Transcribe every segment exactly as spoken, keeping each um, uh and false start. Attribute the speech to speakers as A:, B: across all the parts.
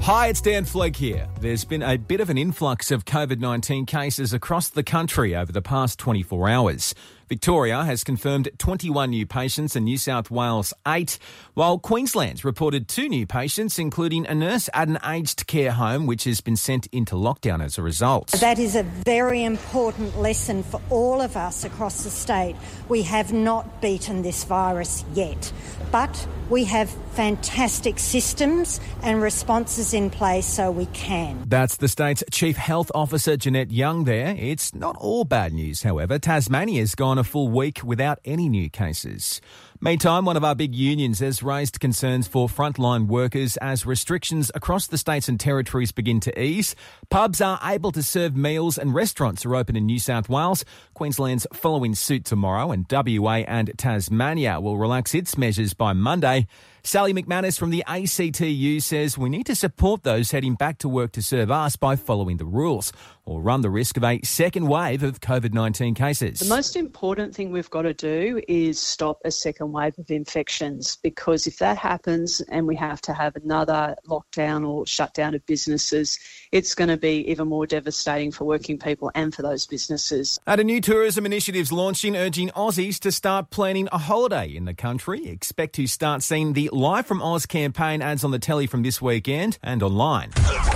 A: Hi, it's Dan Flegg here. There's been a bit of an influx of COVID nineteen cases across the country over the past twenty-four hours. Victoria has confirmed twenty-one new patients and New South Wales eight, while Queensland's reported two new patients, including a nurse at an aged care home which has been sent into lockdown as a result.
B: That is a very important lesson for all of us across the state. We have not beaten this virus yet, but we have fantastic systems and responses in place so we can.
A: That's the state's Chief Health Officer, Jeanette Young there. It's not all bad news, however. Tasmania's gone a full week without any new cases. Meantime, one of our big unions has raised concerns for frontline workers as restrictions across the states and territories begin to ease. Pubs are able to serve meals and restaurants are open in New South Wales. Queensland's following suit tomorrow, and W A and Tasmania will relax its measures by Monday. Sally McManus from the A C T U says we need to support those heading back to work to serve us by following the rules, or run the risk of a second wave of COVID nineteen cases.
C: The most important thing we've got to do is stop a second wave of infections, because if that happens and we have to have another lockdown or shutdown of businesses, it's going to be even more devastating for working people and for those businesses.
A: And a new tourism initiative's launching, urging Aussies to start planning a holiday in the country. Expect to start seeing the Live from Oz campaign ads on the telly from this weekend and online.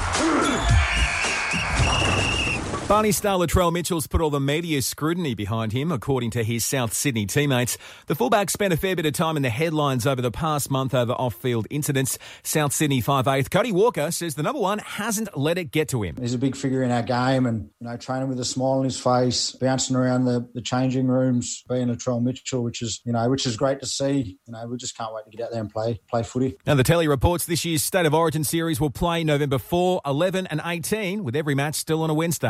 A: Barney star Latrell Mitchell's put all the media scrutiny behind him, according to his South Sydney teammates. The fullback spent a fair bit of time in the headlines over the past month over off-field incidents. South Sydney five eighth Cody Walker says the number one hasn't let it get to him.
D: He's a big figure in our game and, you know, training with a smile on his face, bouncing around the, the changing rooms, being Latrell Mitchell, which is, you know, which is great to see. You know, we just can't wait to get out there and play, play footy.
A: Now, the telly reports this year's State of Origin series will play November fourth, eleven and eighteen, with every match still on a Wednesday.